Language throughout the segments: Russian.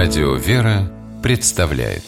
Радио «Вера» представляет.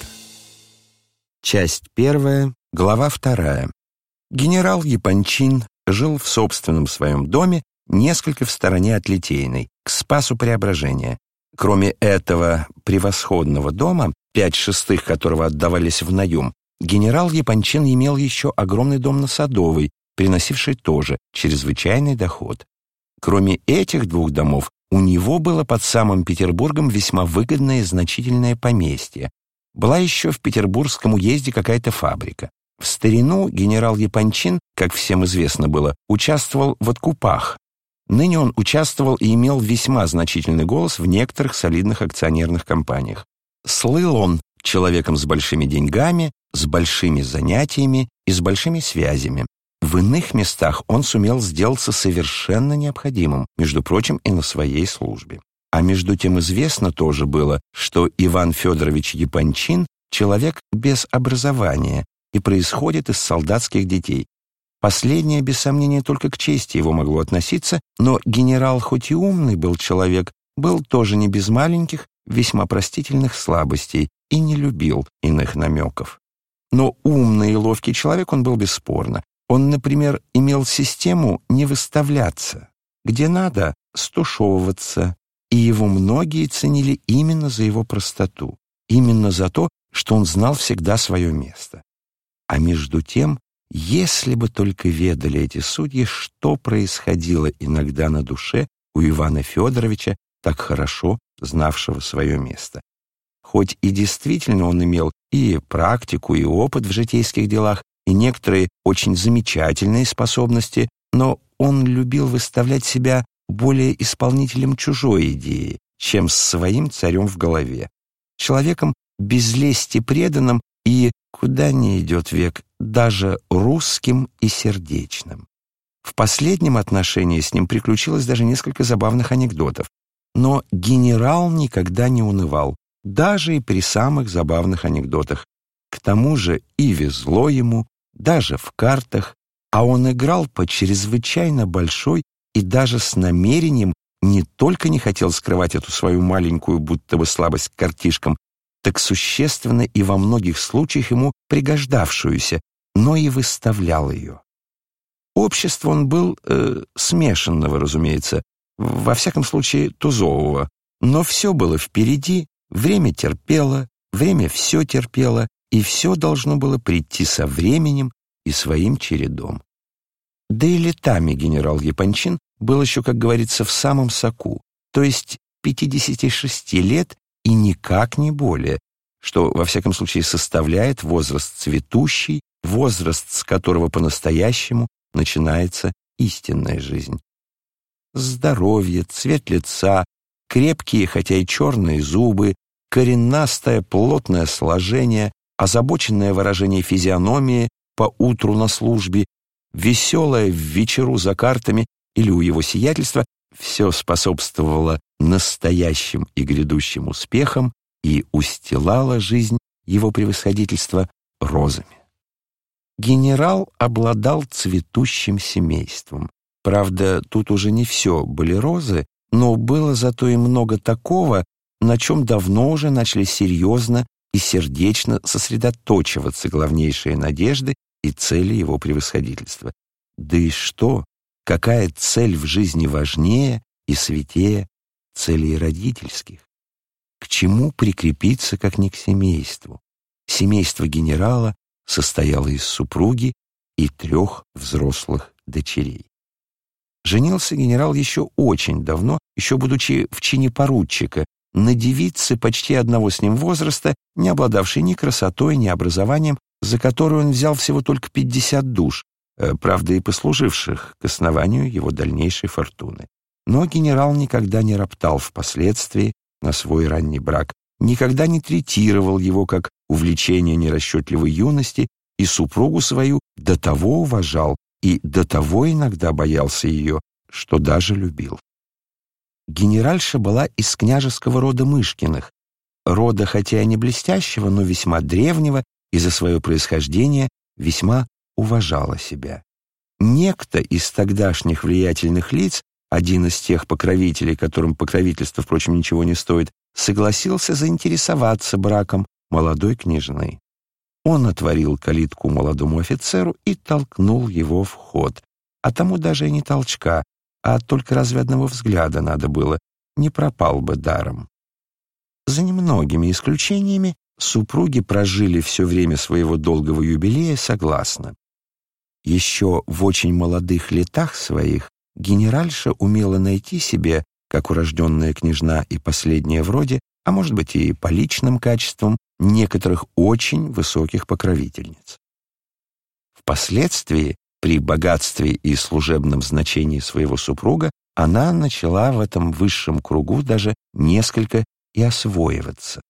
Часть 1, глава 2. Генерал Япончин жил в собственном своем доме, несколько в стороне от Литейной, к Спасу Преображения. Кроме этого превосходного дома, 5/6 которого отдавались в наем, генерал Япончин имел еще огромный дом на Садовой, приносивший тоже чрезвычайный доход. Кроме этих двух домов, у него было под самым Петербургом весьма выгодное и значительное поместье. Была еще в Петербургском уезде какая-то фабрика. В старину генерал Япончин, как всем известно было, участвовал в откупах. Ныне он участвовал и имел весьма значительный голос в некоторых солидных акционерных компаниях. Слыл он человеком с большими деньгами, с большими занятиями и с большими связями. В иных местах он сумел сделаться совершенно необходимым, между прочим, и на своей службе. А между тем известно тоже было, что Иван Федорович Япончин — человек без образования и происходит из солдатских детей. Последнее, без сомнения, только к чести его могло относиться, но генерал, хоть и умный был человек, был тоже не без маленьких, весьма простительных слабостей и не любил иных намеков. Но умный и ловкий человек он был бесспорно. Он, например, имел систему не выставляться, где надо стушевываться, и его многие ценили именно за его простоту, именно за то, что он знал всегда свое место. А между тем, если бы только ведали эти судьи, что происходило иногда на душе у Ивана Федоровича, так хорошо знавшего свое место. Хоть и действительно он имел и практику, и опыт в житейских делах, и некоторые очень замечательные способности, но он любил выставлять себя более исполнителем чужой идеи, чем с своим царем в голове, человеком без лести преданным и, куда ни идет век, даже русским и сердечным. В последнем отношении с ним приключилось даже несколько забавных анекдотов, но генерал никогда не унывал, даже и при самых забавных анекдотах. К тому же и везло ему, даже в картах, а он играл по чрезвычайно большой и даже с намерением не только не хотел скрывать эту свою маленькую будто бы слабость к картишкам, так существенно и во многих случаях ему пригождавшуюся, но и выставлял ее. Общество он был смешанного, разумеется, во всяком случае тузового, но все было впереди, время терпело, время все терпело, и все должно было прийти со временем и своим чередом. Да и летами генерал Япончин был еще, как говорится, в самом соку, то есть 56 лет и никак не более, что, во всяком случае, составляет возраст цветущий, возраст, с которого по-настоящему начинается истинная жизнь. Здоровье, цвет лица, крепкие, хотя и черные зубы, коренастое, плотное сложение, озабоченное выражение физиономии по утру на службе, веселое в вечеру за картами или у его сиятельства, все способствовало настоящим и грядущим успехам и устилало жизнь его превосходительства розами. Генерал обладал цветущим семейством. Правда, тут уже не все были розы, но было зато и много такого, на чем давно уже начали серьезно и сердечно сосредоточиваться главнейшие надежды и цели его превосходительства. Да и что, какая цель в жизни важнее и святее целей родительских? К чему прикрепиться, как не к семейству? Семейство генерала состояло из супруги и 3 взрослых дочерей. Женился генерал еще очень давно, еще будучи в чине поручика, на девице почти одного с ним возраста, не обладавшей ни красотой, ни образованием, за которую он взял всего только 50 душ, правда и послуживших к основанию его дальнейшей фортуны. Но генерал никогда не роптал впоследствии на свой ранний брак, никогда не третировал его как увлечение нерасчетливой юности и супругу свою до того уважал и до того иногда боялся ее, что даже любил. Генеральша была из княжеского рода Мышкиных, рода хотя и не блестящего, но весьма древнего и за свое происхождение весьма уважала себя. Некто из тогдашних влиятельных лиц, один из тех покровителей, которым покровительство, впрочем, ничего не стоит, согласился заинтересоваться браком молодой княжны. Он отворил калитку молодому офицеру и толкнул его в ход. А тому даже и не толчка, а только разве одного взгляда надо было, не пропал бы даром. За немногими исключениями супруги прожили все время своего долгого юбилея согласно. Еще в очень молодых летах своих генеральша умела найти себе, как урожденная княжна и последняя в роде, а может быть и по личным качествам, некоторых очень высоких покровительниц. Впоследствии, при богатстве и служебном значении своего супруга, она начала в этом высшем кругу даже несколько и освоиваться.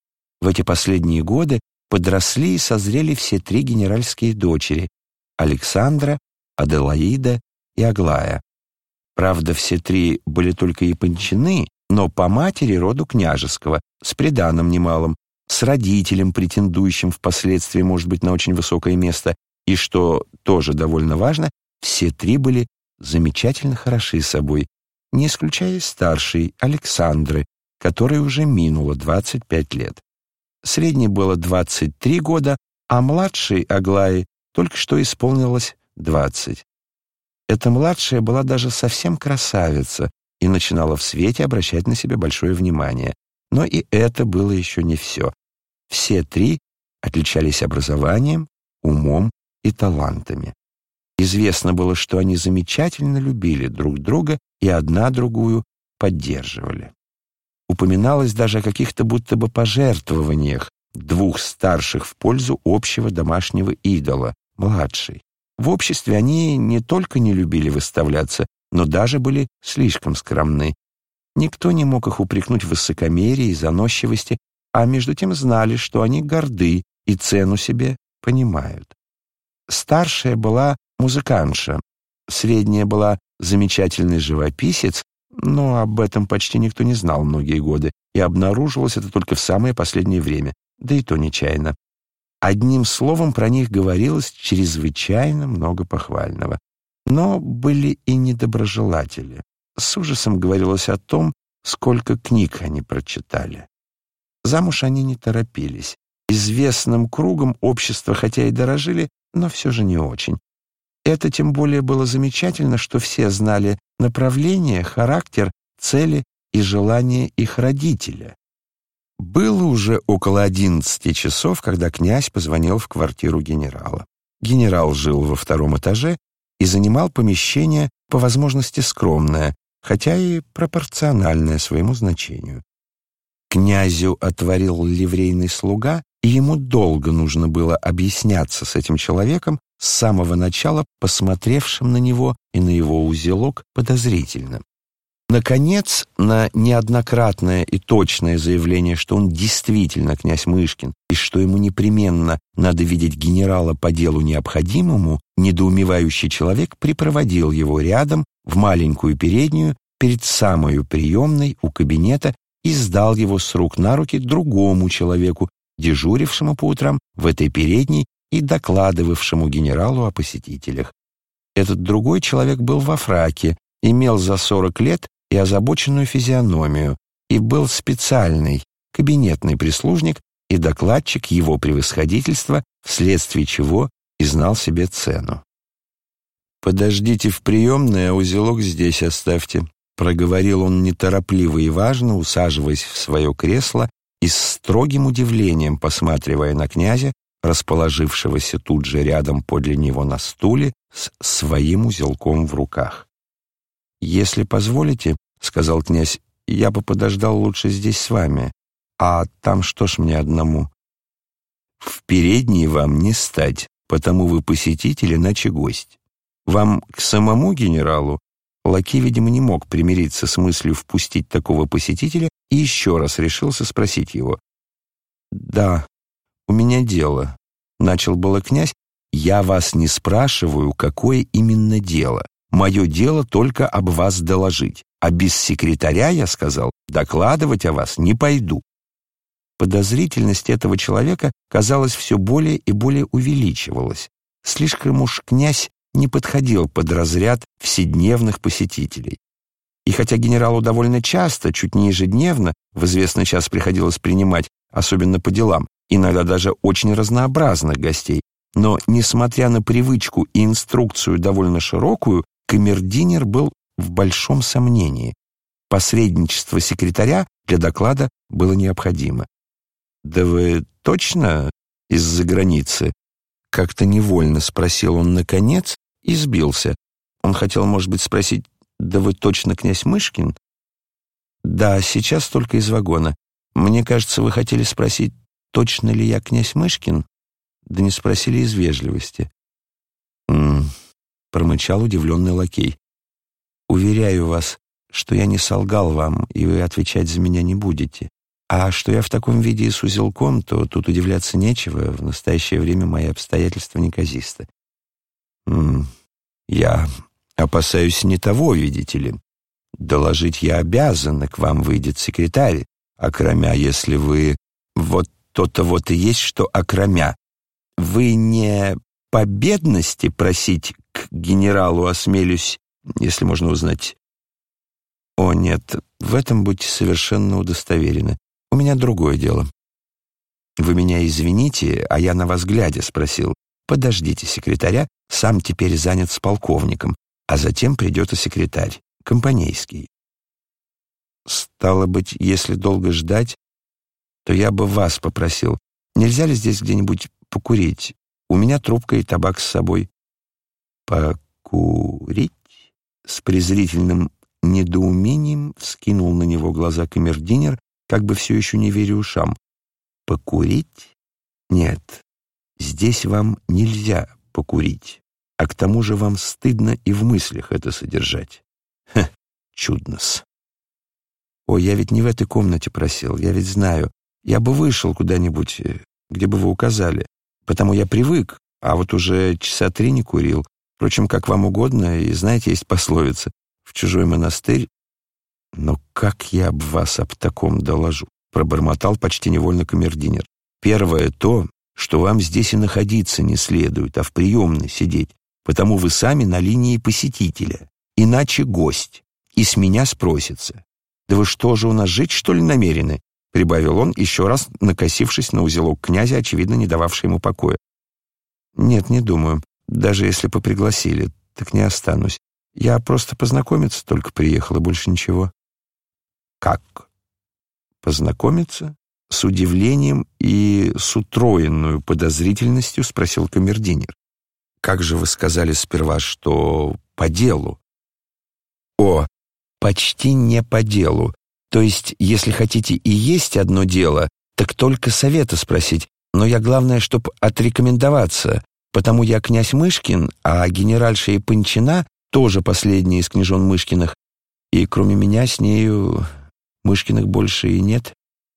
В эти последние годы подросли и созрели все три генеральские дочери — Александра, Аделаида и Аглая. Правда, все три были только япончаны, но по матери роду княжеского, с приданым немалым, с родителем, претендующим впоследствии, может быть, на очень высокое место, и, что тоже довольно важно, все три были замечательно хороши собой, не исключая старшей Александры, которой уже минуло 25 лет. Средней было 23 года, а младшей Аглае только что исполнилось 20. Эта младшая была даже совсем красавица и начинала в свете обращать на себя большое внимание. Но и это было еще не все. Все три отличались образованием, умом и талантами. Известно было, что они замечательно любили друг друга и одна другую поддерживали. Упоминалось даже о каких-то будто бы пожертвованиях двух старших в пользу общего домашнего идола, младшей. В обществе они не только не любили выставляться, но даже были слишком скромны. Никто не мог их упрекнуть в высокомерии и заносчивости, а между тем знали, что они горды и цену себе понимают. Старшая была музыкантша, средняя была замечательный живописец, но об этом почти никто не знал многие годы, и обнаружилось это только в самое последнее время, да и то нечаянно. Одним словом, про них говорилось чрезвычайно много похвального. Но были и недоброжелатели. С ужасом говорилось о том, сколько книг они прочитали. Замуж они не торопились. Известным кругом общества хотя и дорожили, но все же не очень. Это тем более было замечательно, что все знали направление, характер, цели и желания их родителя. Было уже около 11 часов, когда князь позвонил в квартиру генерала. Генерал жил во втором этаже и занимал помещение, по возможности скромное, хотя и пропорциональное своему значению. Князю отворил ливрейный слуга, и ему долго нужно было объясняться с этим человеком, с самого начала посмотревшим на него и на его узелок подозрительно. Наконец, на неоднократное и точное заявление, что он действительно князь Мышкин и что ему непременно надо видеть генерала по делу необходимому, недоумевающий человек припроводил его рядом в маленькую переднюю перед самою приемной у кабинета и сдал его с рук на руки другому человеку, дежурившему по утрам в этой передней и докладывавшему генералу о посетителях. Этот другой человек был во фраке, имел за 40 лет и озабоченную физиономию, и был специальный, кабинетный прислужник и докладчик его превосходительства, вследствие чего и знал себе цену. «Подождите в приемной, а узелок здесь оставьте», — проговорил он неторопливо и важно, усаживаясь в свое кресло и с строгим удивлением посматривая на князя, расположившегося тут же рядом подле него на стуле с своим узелком в руках. «Если позволите, — сказал князь, — я бы подождал лучше здесь с вами. А там что ж мне одному?» «В передней вам не стать, потому вы посетитель, иначе гость. Вам к самому генералу?» Лакей, видимо, не мог примириться с мыслью впустить такого посетителя и еще раз решился спросить его. «Да, у меня дело», — начал было князь. «Я вас не спрашиваю, какое именно дело. Мое дело только об вас доложить, а без секретаря, я сказал, докладывать о вас не пойду». Подозрительность этого человека, казалось, все более и более увеличивалась. Слишком уж князь не подходил под разряд вседневных посетителей. И хотя генералу довольно часто, чуть не ежедневно, в известный час приходилось принимать, особенно по делам, иногда даже очень разнообразных гостей, но, несмотря на привычку и инструкцию довольно широкую, камердинер был в большом сомнении. Посредничество секретаря для доклада было необходимо. «Да вы точно из-за границы?» Как-то невольно спросил он наконец и сбился. Он хотел, может быть, спросить: «Да вы точно князь Мышкин?» «Да, сейчас только из вагона. Мне кажется, вы хотели спросить, точно ли я князь Мышкин?» «Да не спросили из вежливости». Промычал удивленный лакей. «Уверяю вас, что я не солгал вам, и вы отвечать за меня не будете. А что я в таком виде и с узелком, то тут удивляться нечего. В настоящее время мои обстоятельства неказисты». «Я опасаюсь не того, видите ли. Доложить я обязан, к вам выйдет секретарь, окромя, если вы... Вот то-то вот и есть, что окромя. Вы не по бедности просить к генералу осмелюсь, если можно узнать?» «О, нет, в этом будьте совершенно удостоверены. У меня другое дело». «Вы меня извините, а я на вас глядя спросил. Подождите секретаря, сам теперь занят с полковником, а затем придет и секретарь, компанейский». «Стало быть, если долго ждать, то я бы вас попросил. Нельзя ли здесь где-нибудь покурить? У меня трубка и табак с собой». «Покурить?» С презрительным недоумением вскинул на него глаза камердинер, как бы все еще не веря ушам. «Покурить? Нет, здесь вам нельзя покурить, а к тому же вам стыдно и в мыслях это содержать. Чудно-с. Ой, я ведь не в этой комнате просил, я ведь знаю. Я бы вышел куда-нибудь, где бы вы указали, потому я привык, а вот уже часа 3 не курил. Впрочем, как вам угодно, и знаете, есть пословица: в чужой монастырь. Но как я об вас об таком доложу?» Пробормотал почти невольно камердинер. «Первое то, что вам здесь и находиться не следует, а в приемной сидеть, потому вы сами на линии посетителя, иначе гость, и с меня спросится. Да вы что же, у нас жить, что ли, намерены?» Прибавил он, еще раз накосившись на узелок князя, очевидно, не дававший ему покоя. «Нет, не думаю. Даже если бы пригласили, так не останусь. Я просто познакомиться только приехал, и больше ничего». «Как? Познакомиться?» С удивлением и с утроенную подозрительностью спросил камердинер. «Как же вы сказали сперва, что по делу?» «О, почти не по делу. То есть, если хотите и есть одно дело, так только совета спросить. Но я, главное, чтоб отрекомендоваться, потому я князь Мышкин, а генеральша Япончина тоже последняя из княжон Мышкиных, и кроме меня с нею Мышкиных больше и нет».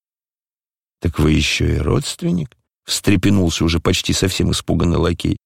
«Так вы еще и родственник?» — встрепенулся уже почти совсем испуганный лакей.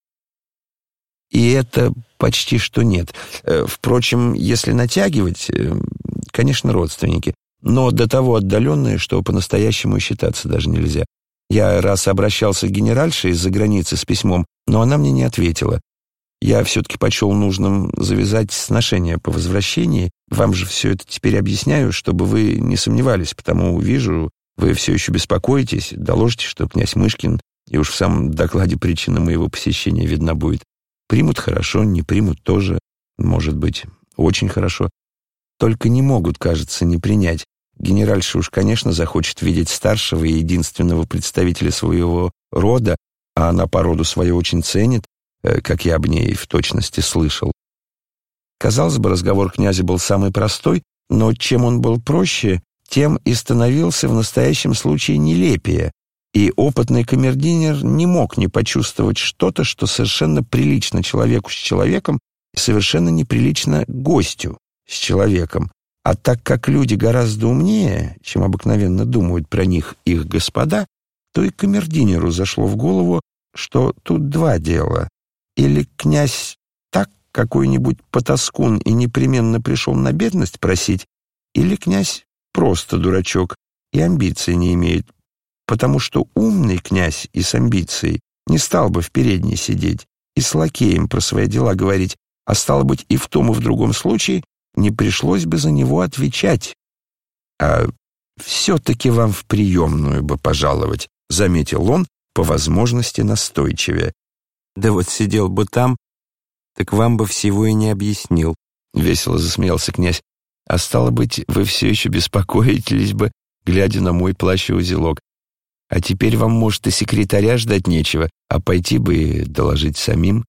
«И это почти что нет. Впрочем, если натягивать, конечно, родственники, но до того отдаленные, что по-настоящему считаться даже нельзя. Я раз обращался к генеральше из-за границы с письмом, но она мне не ответила. Я все-таки почел нужным завязать сношение по возвращении. Вам же все это теперь объясняю, чтобы вы не сомневались, потому вижу, вы все еще беспокоитесь, доложите, что князь Мышкин, и уж в самом докладе причина моего посещения видна будет. Примут хорошо, не примут тоже, может быть, очень хорошо. Только не могут, кажется, не принять. Генеральша уж, конечно, захочет видеть старшего и единственного представителя своего рода, а она по роду свое очень ценит, как я об ней в точности слышал». Казалось бы, разговор князя был самый простой, но чем он был проще, тем и становился в настоящем случае нелепее, и опытный камердинер не мог не почувствовать что-то, что совершенно прилично человеку с человеком и совершенно неприлично гостю с человеком. А так как люди гораздо умнее, чем обыкновенно думают про них их господа, то и камердинеру зашло в голову, что тут два дела. Или князь так какой-нибудь потаскун и непременно пришел на бедность просить, или князь просто дурачок и амбиций не имеет, потому что умный князь и с амбицией не стал бы в передней сидеть и с лакеем про свои дела говорить, а стало быть и в том, и в другом случае не пришлось бы за него отвечать. А все-таки вам в приемную бы пожаловать, заметил он, по возможности настойчивее. Да вот сидел бы там, так вам бы всего и не объяснил, весело засмеялся князь. А стало быть, вы все еще беспокоитесь бы, глядя на мой плащ и узелок. А теперь вам, может, и секретаря ждать нечего, а пойти бы и доложить самим.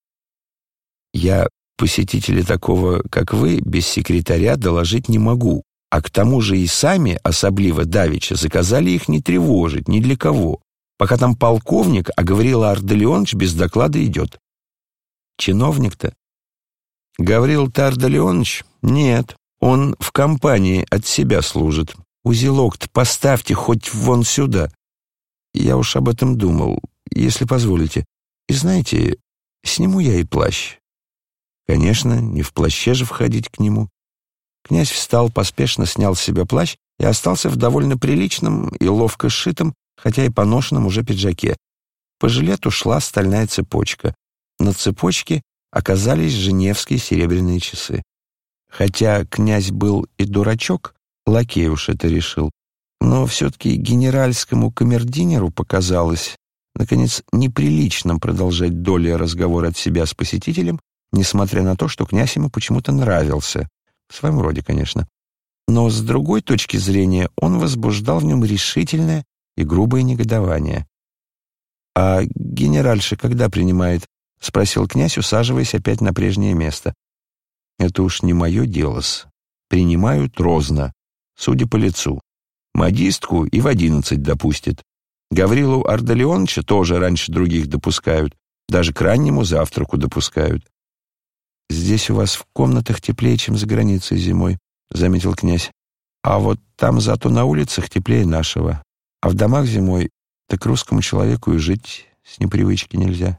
Я посетителя такого, как вы, без секретаря доложить не могу, а к тому же и сами, особливо давеча, заказали их не тревожить ни для кого, пока там полковник, а Гаврила Ардалионович без доклада идет. Чиновник-то? Гаврил-то Ардалионович? Нет, он в компании от себя служит. Узелок-то поставьте хоть вон сюда. Я уж об этом думал, если позволите. И знаете, сниму я и плащ. Конечно, не в плаще же входить к нему. Князь встал, поспешно снял с себя плащ и остался в довольно приличном и ловко сшитом, хотя и поношенном уже пиджаке. По жилету шла стальная цепочка. На цепочке оказались женевские серебряные часы. Хотя князь был и дурачок, лакей уж это решил, но все-таки генеральскому камердинеру показалось, наконец, неприличным продолжать долей разговор от себя с посетителем, несмотря на то, что князь ему почему-то нравился. В своем роде, конечно. Но с другой точки зрения он возбуждал в нем решительное и грубое негодование. «А генеральша когда принимает?» — спросил князь, усаживаясь опять на прежнее место. «Это уж не мое дело-с. Принимают розно, судя по лицу. Модистку и в 11 допустит. Гаврилу Ардалионовича тоже раньше других допускают. Даже к раннему завтраку допускают». «Здесь у вас в комнатах теплее, чем за границей зимой», — заметил князь. «А вот там зато на улицах теплее нашего. А в домах зимой так русскому человеку и жить с непривычки нельзя».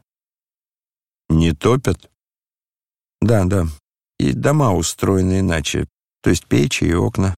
«Не топят?» «Да. И дома устроены иначе, то есть печи и окна».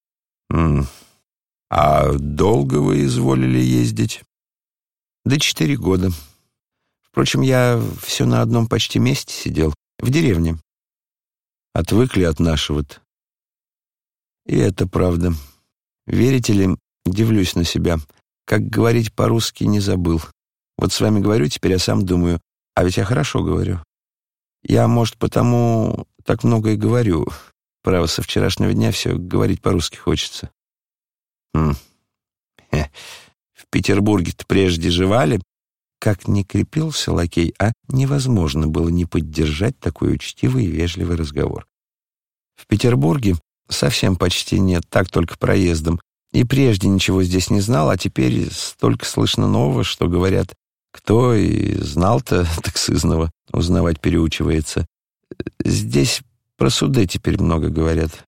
«А долго вы изволили ездить?» «Да 4 года. Впрочем, я все на одном почти месте сидел, в деревне». «Отвыкли от нашего-то?» «И это правда. Верите ли, дивлюсь на себя. Как говорить по-русски не забыл. Вот с вами говорю теперь, а сам думаю, а ведь я хорошо говорю. Я, может, потому так много и говорю. Право, со вчерашнего дня все говорить по-русски хочется». В Петербурге-то прежде жевали. Как не крепился лакей, а невозможно было не поддержать такой учтивый и вежливый разговор. В Петербурге совсем почти нет, так только проездом. И прежде ничего здесь не знал, а теперь столько слышно нового, что говорят, кто и знал-то, так сызнова, узнавать переучивается. Здесь про суды теперь много говорят.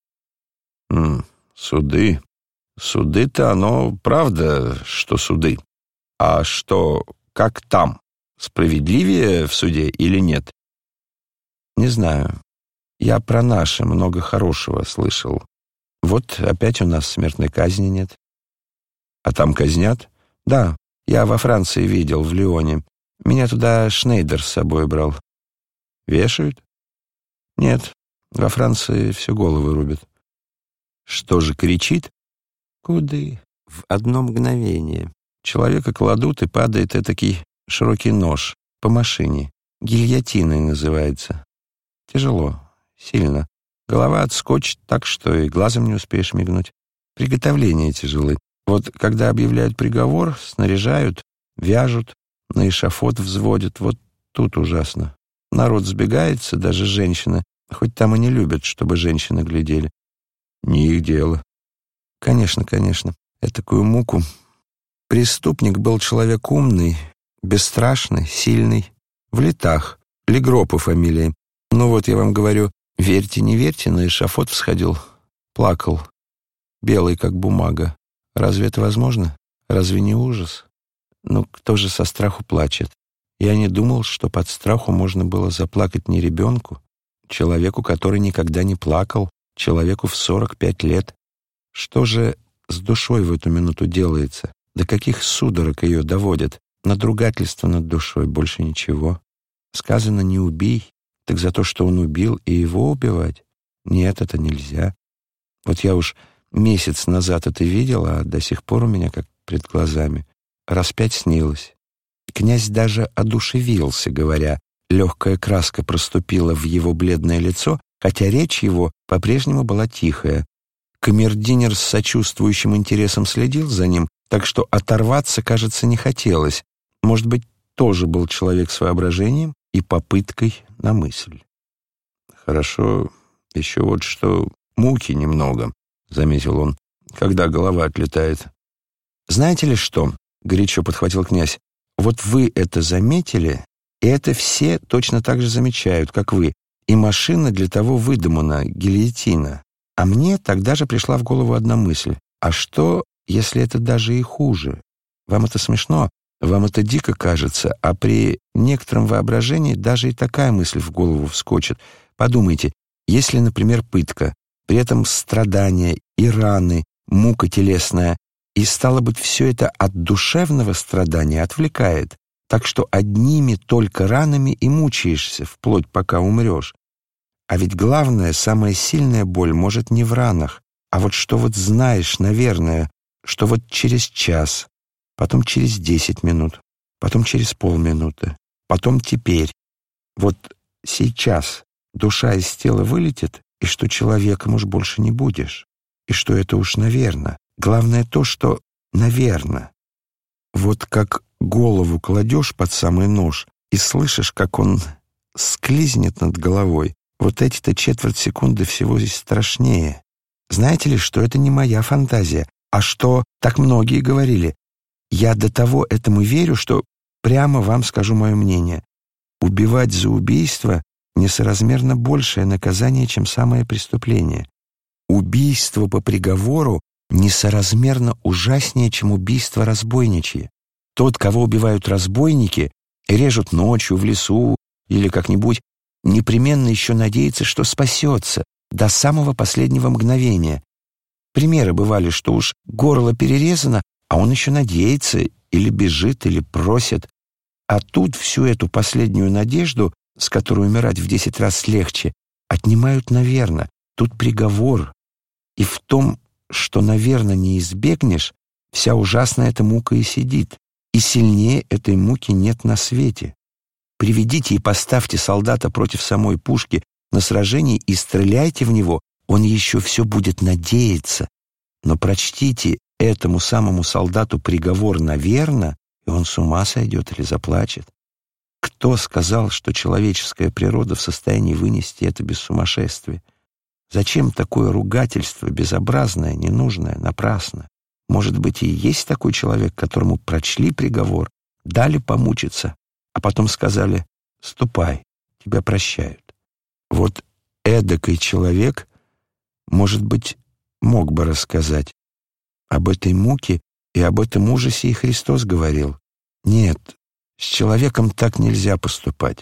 Суды? Суды-то оно правда, что суды. А что, как там? Справедливее в суде или нет? Не знаю. Я про наше много хорошего слышал. Вот опять у нас смертной казни нет. А там казнят? Да, я во Франции видел, в Лионе. Меня туда Шнейдер с собой брал. Вешают? Нет, во Франции все головы рубят. Что же, кричит? Куды? В одно мгновение. Человека кладут, и падает этакий широкий нож по машине. Гильотиной называется. Тяжело, сильно. Голова отскочит так, что и глазом не успеешь мигнуть. Приготовления тяжелы. Вот когда объявляют приговор, снаряжают, вяжут, на эшафот взводят. Вот тут ужасно. Народ сбегается, даже женщины. Хоть там и не любят, чтобы женщины глядели. Не их дело. Конечно. Этакую муку. Преступник был человек умный, бесстрашный, сильный, в летах. Легро по фамилии. Ну вот я вам говорю, верьте, не верьте, на эшафот всходил, плакал, белый, как бумага. Разве это возможно? Разве не ужас? Ну, кто же со страху плачет? Я не думал, что под страху можно было заплакать не ребенку, человеку, который никогда не плакал, человеку в 45 лет. Что же с душой в эту минуту делается? До каких судорог ее доводят? Надругательство над душой, больше ничего. Сказано «не убей», так за то, что он убил, и его убивать? Нет, это нельзя. Вот я уж месяц назад это видел, а до сих пор у меня как пред глазами. Раз 5 снилось. Князь даже одушевился, говоря, легкая краска проступила в его бледное лицо, хотя речь его по-прежнему была тихая. Камердинер с сочувствующим интересом следил за ним, так что оторваться, кажется, не хотелось. Может быть, тоже был человек с воображением и попыткой на мысль. «Хорошо, еще вот что муки немного», — заметил он, — «когда голова отлетает». «Знаете ли что?» — горячо подхватил князь. «Вот вы это заметили, и это все точно так же замечают, как вы. И машина для того выдумана, гильотина. А мне тогда же пришла в голову одна мысль. А что, если это даже и хуже? Вам это смешно, вам это дико кажется, а при некотором воображении даже и такая мысль в голову вскочит. Подумайте, если, например, пытка, при этом страдания и раны, мука телесная, и, стало быть, все это от душевного страдания отвлекает, так что одними только ранами и мучаешься, вплоть пока умрешь. А ведь главная, самая сильная боль может не в ранах, а вот что вот знаешь, наверное, что вот через час, потом через 10 минут, потом через полминуты, потом теперь. Вот сейчас душа из тела вылетит, и что человеком уж больше не будешь, и что это уж наверно. Главное то, что наверно. Вот как голову кладешь под самый нож и слышишь, как он склизнет над головой, вот эти-то четверть секунды всего здесь страшнее. Знаете ли, что это не моя фантазия, а что так многие говорили. Я до того этому верю, что прямо вам скажу мое мнение. Убивать за убийство несоразмерно большее наказание, чем самое преступление. Убийство по приговору несоразмерно ужаснее, чем убийство разбойничье. Тот, кого убивают разбойники, режут ночью в лесу или как-нибудь, непременно еще надеется, что спасется до самого последнего мгновения. Примеры бывали, что уж горло перерезано, а он еще надеется, или бежит, или просит. А тут всю эту последнюю надежду, с которой умирать в 10 раз легче, отнимают наверно. Тут приговор. И в том, что, наверно, не избегнешь, вся ужасная эта мука и сидит. И сильнее этой муки нет на свете. Приведите и поставьте солдата против самой пушки на сражении и стреляйте в него, он еще все будет надеяться. Но прочтите этому самому солдату приговор наверно, и он с ума сойдет или заплачет. Кто сказал, что человеческая природа в состоянии вынести это без сумасшествия? Зачем такое ругательство, безобразное, ненужное, напрасно? Может быть, и есть такой человек, которому прочли приговор, дали помучиться, а потом сказали: «Ступай, тебя прощают». Вот эдакой человек, может быть, мог бы рассказать. Об этой муке и об этом ужасе и Христос говорил. Нет, с человеком так нельзя поступать.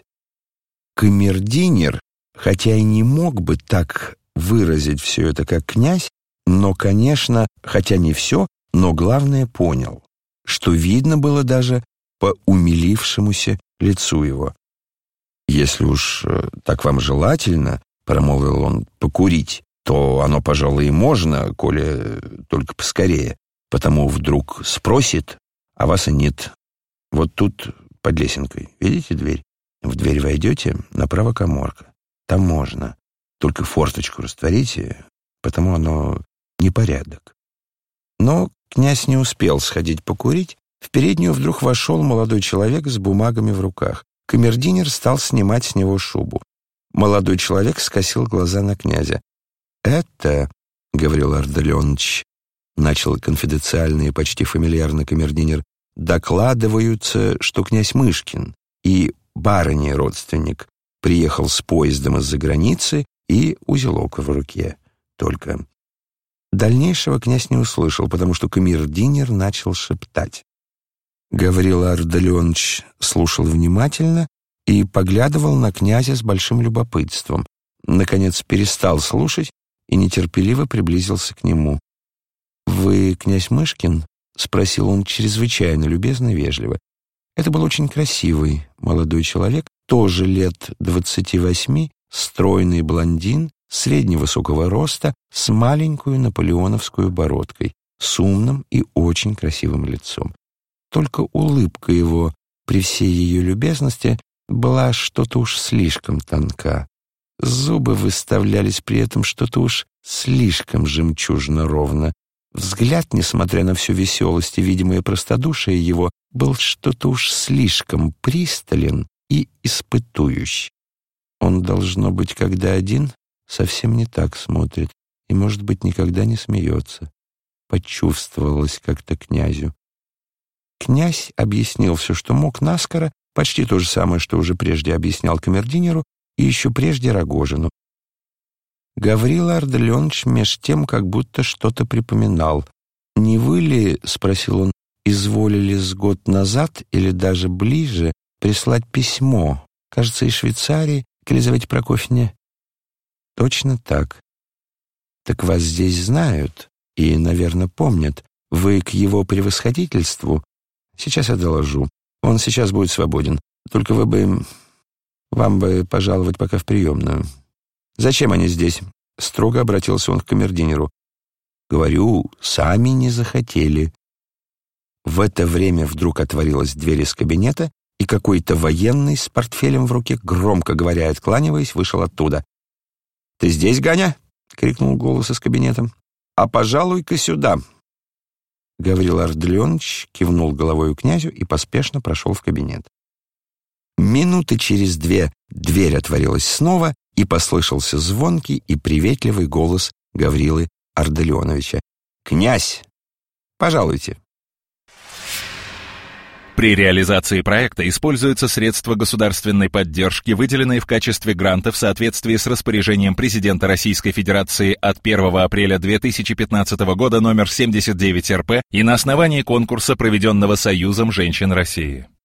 Камердинер, хотя и не мог бы так выразить все это, как князь, но, конечно, хотя не все, но главное понял, что видно было даже по умилившемуся лицу его. «Если уж так вам желательно, — промолвил он, — покурить, то оно, пожалуй, и можно, коли только поскорее, потому вдруг спросит, а вас и нет. Вот тут под лесенкой, видите дверь? В дверь войдете, направо каморка. Там можно. Только форточку растворите, потому оно непорядок». Но князь не успел сходить покурить. В переднюю вдруг вошел молодой человек с бумагами в руках. Камердинер стал снимать с него шубу. Молодой человек скосил глаза на князя. «Это, — говорил Ардалионович, — начал конфиденциально и почти фамильярно камердинер, — докладываются, что князь Мышкин и барыня родственник приехал с поездом из-за границы и узелок в руке. Только дальнейшего князь не услышал, потому что камердинер начал шептать. Гаврила Ардалионович слушал внимательно и поглядывал на князя с большим любопытством. Наконец перестал слушать и нетерпеливо приблизился к нему. «Вы князь Мышкин?» — спросил он чрезвычайно любезно и вежливо. Это был очень красивый молодой человек, тоже лет 28, стройный блондин средневысокого роста, с маленькую наполеоновскую бородкой, с умным и очень красивым лицом. Только улыбка его при всей ее любезности была что-то уж слишком тонка. Зубы выставлялись при этом что-то уж слишком жемчужно ровно. Взгляд, несмотря на всю веселость и видимое простодушие его, был что-то уж слишком пристален и испытующий. Он, должно быть, когда один, совсем не так смотрит и, может быть, никогда не смеется. Почувствовалось как-то князю. Князь объяснил все, что мог, наскоро, почти то же самое, что уже прежде объяснял камердинеру и еще прежде Рогожину. Гаврила Ардалионович меж тем как будто что-то припоминал. «Не вы ли, — спросил он, — изволили с год назад или даже ближе прислать письмо, кажется, из Швейцарии, к Елизавете Прокофьевне?» «Точно так. Так вас здесь знают и, наверное, помнят. Вы к его превосходительству? Сейчас я доложу. Он сейчас будет свободен. Только вам бы пожаловать пока в приемную». «Зачем они здесь?» — строго обратился он к камердинеру. «Говорю, сами не захотели». В это время вдруг отворилась дверь из кабинета, и какой-то военный с портфелем в руке, громко говоря и откланиваясь, вышел оттуда. «Ты здесь, Ганя?» — крикнул голос из кабинета. «А пожалуй-ка сюда». Гаврил Ардалионович кивнул головой князю и поспешно прошел в кабинет. Минуты через две дверь отворилась снова, и послышался звонкий и приветливый голос Гаврилы Ардалионовича. «Князь, пожалуйте». При реализации проекта используются средства государственной поддержки, выделенные в качестве гранта в соответствии с распоряжением президента Российской Федерации от 1 апреля 2015 года номер 79 РП и на основании конкурса, проведенного Союзом женщин России.